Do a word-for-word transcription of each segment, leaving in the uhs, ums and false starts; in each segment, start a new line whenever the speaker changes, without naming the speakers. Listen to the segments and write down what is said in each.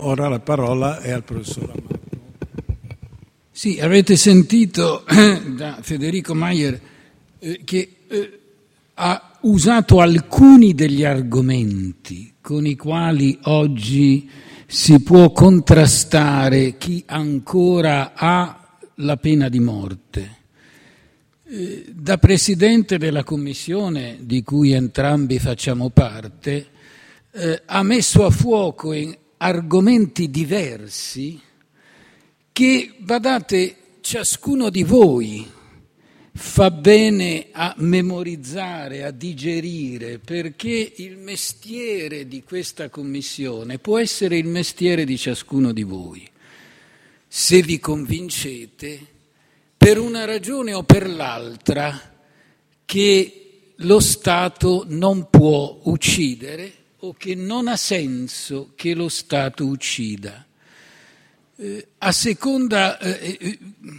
Ora la parola è al professor Amato.
Sì, avete sentito eh, da Federico Maier eh, che eh, ha usato alcuni degli argomenti con i quali oggi si può contrastare chi ancora ha la pena di morte. Eh, da presidente della commissione di cui entrambi facciamo parte, eh, ha messo a fuoco in argomenti diversi che, badate, ciascuno di voi fa bene a memorizzare, a digerire, perché il mestiere di questa commissione può essere il mestiere di ciascuno di voi. Se vi convincete, per una ragione o per l'altra, che lo Stato non può uccidere o che non ha senso che lo Stato uccida. Eh, a seconda... Eh, eh,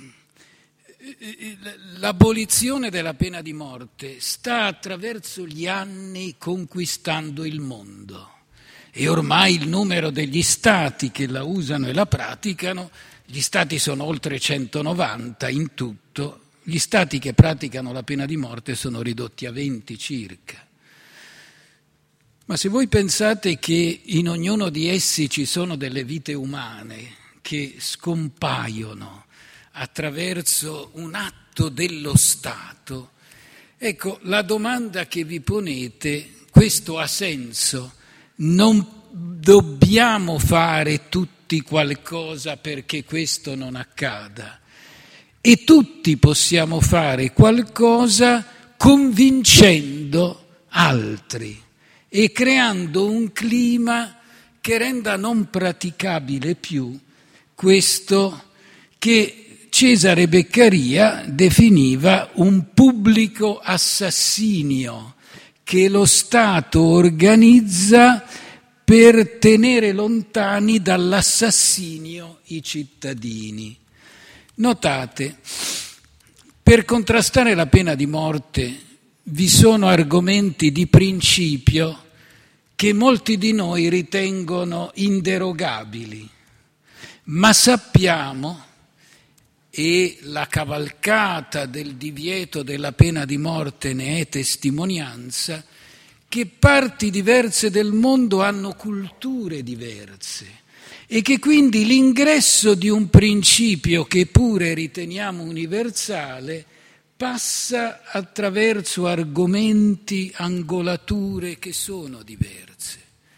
L'abolizione della pena di morte sta attraverso gli anni conquistando il mondo e ormai il numero degli stati che la usano e la praticano, gli stati sono oltre centonovanta in tutto, gli stati che praticano la pena di morte sono ridotti a venti circa. Ma se voi pensate che in ognuno di essi ci sono delle vite umane che scompaiono attraverso un atto dello Stato, ecco, la domanda che vi ponete, questo ha senso? Non dobbiamo fare tutti qualcosa perché questo non accada, e tutti possiamo fare qualcosa convincendo altri e creando un clima che renda non praticabile più questo che Cesare Beccaria definiva un pubblico assassinio che lo Stato organizza per tenere lontani dall'assassinio i cittadini. Notate, per contrastare la pena di morte vi sono argomenti di principio che molti di noi ritengono inderogabili, ma sappiamo, e la cavalcata del divieto della pena di morte ne è testimonianza, che parti diverse del mondo hanno culture diverse e che quindi l'ingresso di un principio che pure riteniamo universale passa attraverso argomenti, angolature che sono diverse.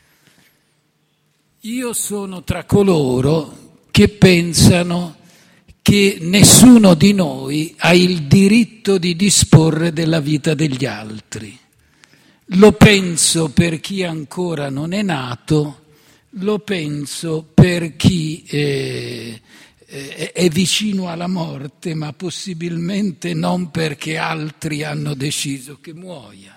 Io sono tra coloro che pensano che nessuno di noi ha il diritto di disporre della vita degli altri. Lo penso per chi ancora non è nato, lo penso per chi eh, è vicino alla morte, ma possibilmente non perché altri hanno deciso che muoia.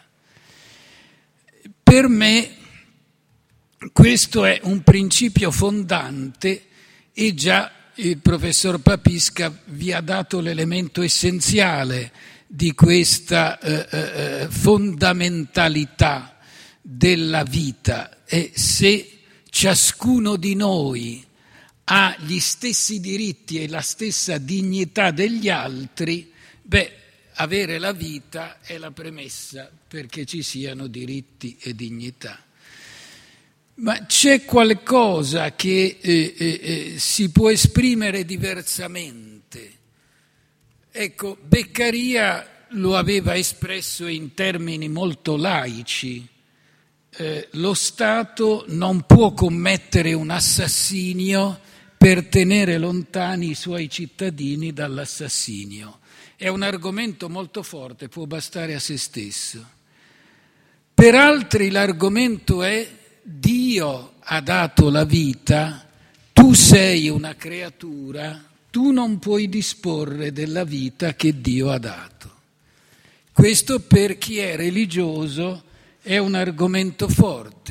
Per me questo è un principio fondante e già il professor Papisca vi ha dato l'elemento essenziale di questa eh, eh, fondamentalità della vita. E se ciascuno di noi ha gli stessi diritti e la stessa dignità degli altri, beh, avere la vita è la premessa perché ci siano diritti e dignità. Ma c'è qualcosa che eh, eh, si può esprimere diversamente. Ecco, Beccaria lo aveva espresso in termini molto laici. Eh, lo Stato non può commettere un assassinio per tenere lontani i suoi cittadini dall'assassinio. È un argomento molto forte, può bastare a se stesso. Per altri l'argomento è: Dio ha dato la vita, tu sei una creatura, tu non puoi disporre della vita che Dio ha dato. Questo per chi è religioso è un argomento forte.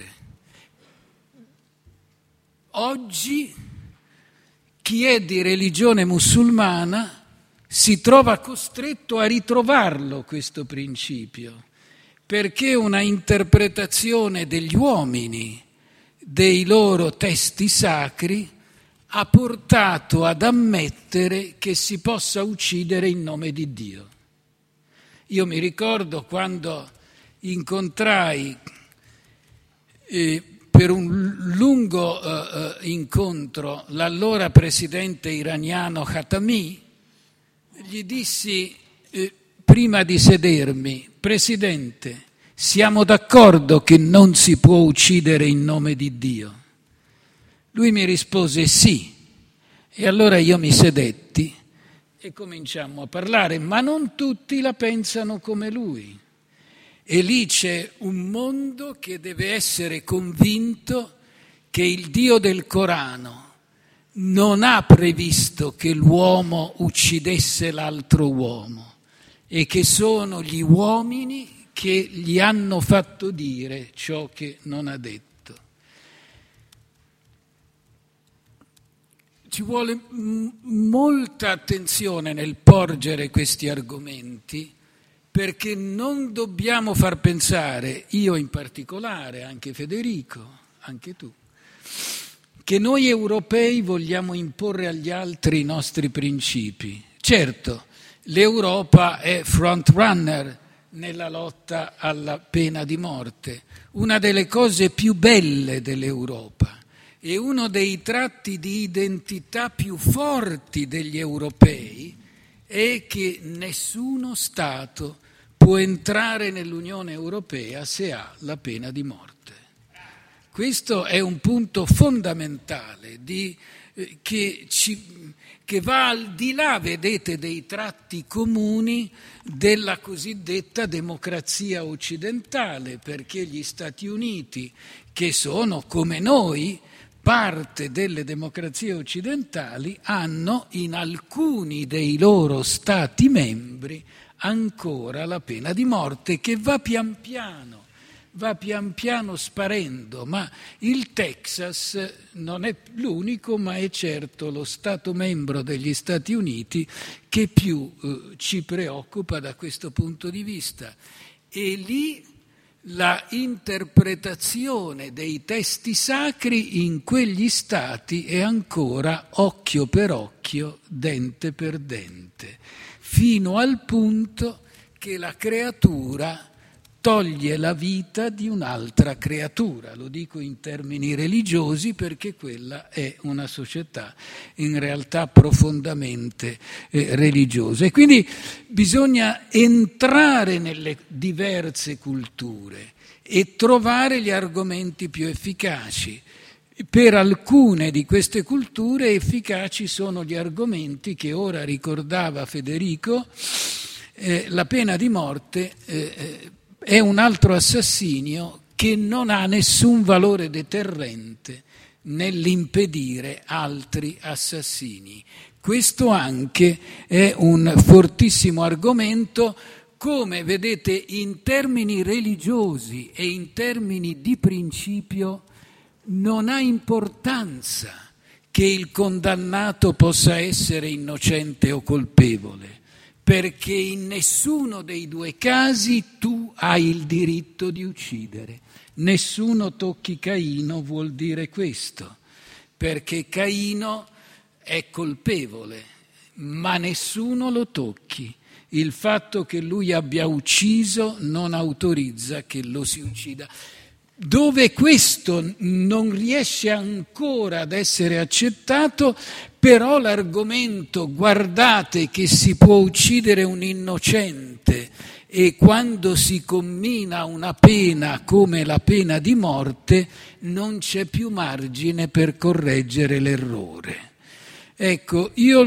Oggi chi è di religione musulmana si trova costretto a ritrovarlo questo principio, perché una interpretazione degli uomini dei loro testi sacri ha portato ad ammettere che si possa uccidere in nome di Dio. Io mi ricordo quando incontrai eh, per un lungo eh, incontro l'allora presidente iraniano Khatami, gli dissi eh, prima di sedermi: Presidente, siamo d'accordo che non si può uccidere in nome di Dio? Lui mi rispose sì, e allora io mi sedetti e cominciammo a parlare, ma non tutti la pensano come lui. E lì c'è un mondo che deve essere convinto che il Dio del Corano non ha previsto che l'uomo uccidesse l'altro uomo e che sono gli uomini che gli hanno fatto dire ciò che non ha detto. Ci vuole m- molta attenzione nel porgere questi argomenti, perché non dobbiamo far pensare, io in particolare, anche Federico, anche tu, che noi europei vogliamo imporre agli altri i nostri principi. Certo, l'Europa è front runner nella lotta alla pena di morte, una delle cose più belle dell'Europa e uno dei tratti di identità più forti degli europei è che nessuno Stato può entrare nell'Unione Europea se ha la pena di morte. Questo è un punto fondamentale di, eh, che, ci, che va al di là, vedete, dei tratti comuni della cosiddetta democrazia occidentale, perché gli Stati Uniti, che sono come noi parte delle democrazie occidentali, hanno in alcuni dei loro Stati membri ancora la pena di morte, che va pian piano, va pian piano sparendo, ma il Texas non è l'unico, ma è certo lo Stato membro degli Stati Uniti che più eh, ci preoccupa da questo punto di vista. E lì la interpretazione dei testi sacri in quegli stati è ancora occhio per occhio, dente per dente, fino al punto che la creatura toglie la vita di un'altra creatura. Lo dico in termini religiosi perché quella è una società in realtà profondamente eh, religiosa. E quindi bisogna entrare nelle diverse culture e trovare gli argomenti più efficaci. Per alcune di queste culture efficaci sono gli argomenti che ora ricordava Federico. Eh, la pena di morte eh, è un altro assassinio che non ha nessun valore deterrente nell'impedire altri assassini. Questo anche è un fortissimo argomento, come vedete in termini religiosi e in termini di principio non ha importanza che il condannato possa essere innocente o colpevole, perché in nessuno dei due casi tu hai il diritto di uccidere. Nessuno tocchi Caino vuol dire questo, perché Caino è colpevole, ma nessuno lo tocchi. Il fatto che lui abbia ucciso non autorizza che lo si uccida. Dove questo non riesce ancora ad essere accettato, però l'argomento guardate che si può uccidere un innocente e quando si commina una pena come la pena di morte non c'è più margine per correggere l'errore. Ecco, io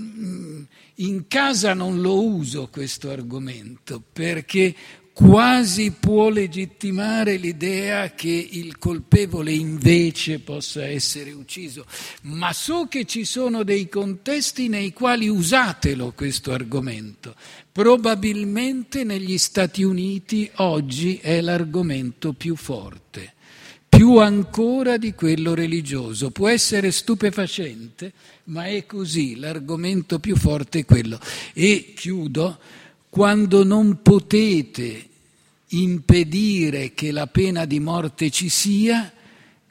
in casa non lo uso questo argomento perché quasi può legittimare l'idea che il colpevole invece possa essere ucciso, ma so che ci sono dei contesti nei quali usatelo questo argomento. Probabilmente negli Stati Uniti oggi è l'argomento più forte, più ancora di quello religioso. Può essere stupefacente, ma è così, l'argomento più forte è quello. E chiudo, quando non potete impedire che la pena di morte ci sia,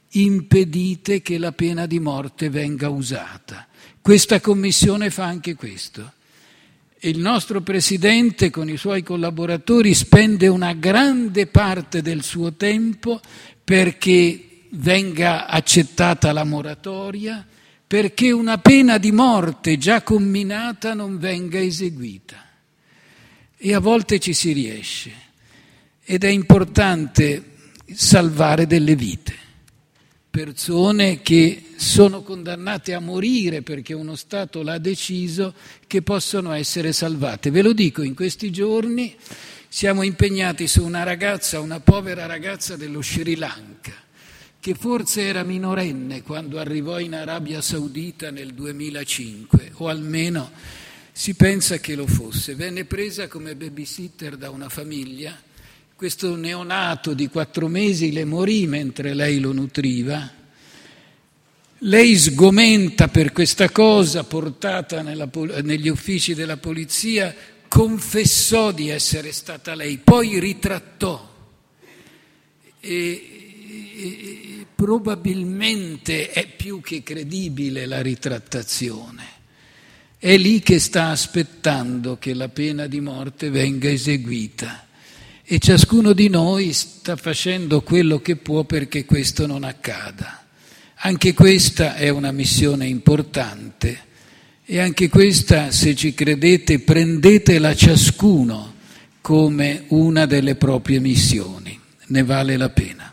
impedite che la pena di morte venga usata. Questa commissione fa anche questo. Il nostro Presidente con i suoi collaboratori spende una grande parte del suo tempo perché venga accettata la moratoria, perché una pena di morte già comminata non venga eseguita. E a volte ci si riesce. Ed è importante salvare delle vite. Persone che sono condannate a morire perché uno Stato l'ha deciso, che possono essere salvate. Ve lo dico, in questi giorni siamo impegnati su una ragazza, una povera ragazza dello Sri Lanka, che forse era minorenne quando arrivò in Arabia Saudita nel duemilacinque, o almeno si pensa che lo fosse. Venne presa come babysitter da una famiglia. Questo neonato di quattro mesi le morì mentre lei lo nutriva. Lei, sgomenta per questa cosa, portata nella, negli uffici della polizia, confessò di essere stata lei, poi ritrattò. E, e probabilmente è più che credibile la ritrattazione. È lì che sta aspettando che la pena di morte venga eseguita. E ciascuno di noi sta facendo quello che può perché questo non accada. Anche questa è una missione importante e anche questa, se ci credete, prendetela ciascuno come una delle proprie missioni. Ne vale la pena.